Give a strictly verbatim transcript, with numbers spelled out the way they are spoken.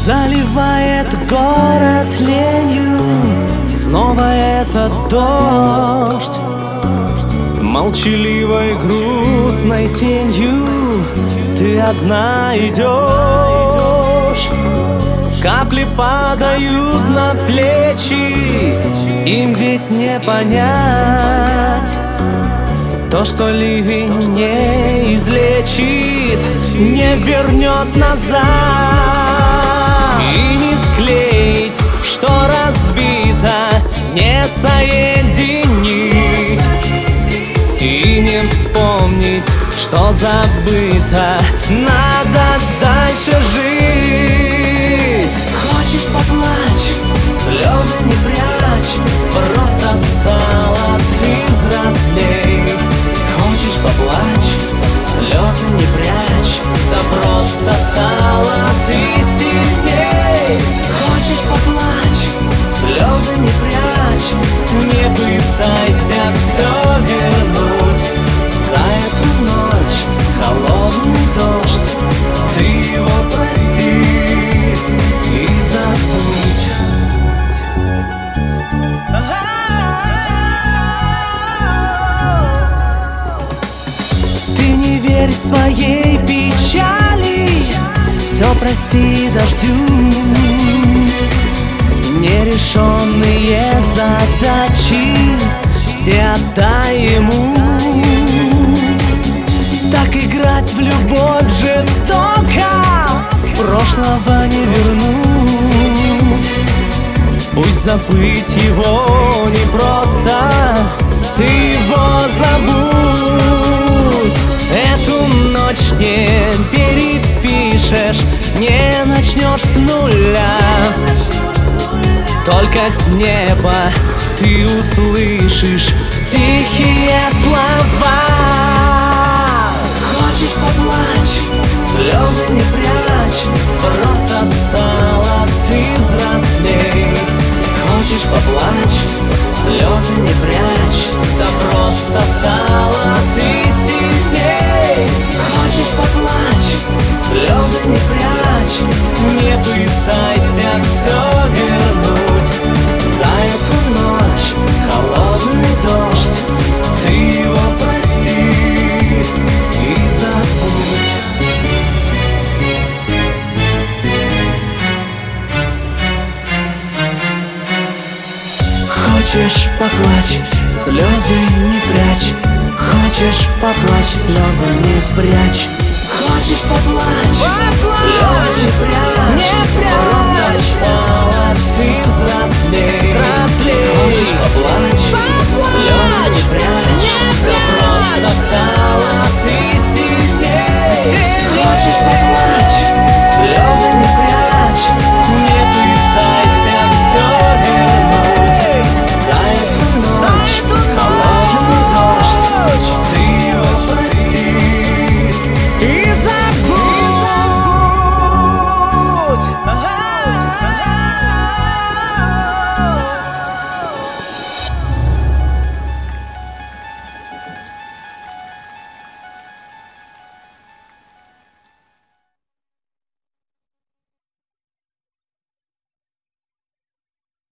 Заливает город ленью, снова этот дождь. Молчаливой грустной тенью ты одна идешь. Капли падают на плечи, им ведь не понять то, что ливень не излечит, не вернет назад. И не склеить, что разбито, не соединить. И не вспомнить, что забыто, надо дальше жить. Хочешь — поплачь, слезы не прячь, просто стала ты взрослей. Хочешь — поплачь, слезы не прячь, да просто стала ты сильней. Хочешь — поплачь, слезы не прячь, не пытайся все вернуть. За эту ночь холодный дождь, ты его прости и забудь. Ты не верь своей печали, все прости дождю. Нерешенные задачи все отдай ему. Так играть в любовь жестоко, прошлого не вернуть. Пусть забыть его непросто, ты его забудь. Эту ночь не перепишешь, не начнешь с нуля. Только с неба ты услышишь тихие слова. Хочешь — поплачь, слезы не прячь, просто стала ты взрослей. Хочешь — поплачь, слезы не прячь, да просто стала ты сильней. Хочешь — поплачь, слезы не прячь, не пытайся все вернуть. За эту ночь холодный дождь, ты его прости и забудь. Хочешь — поплачь, слезы не прячь. Хочешь — поплачь, слезы не прячь. Хочешь — поплачь,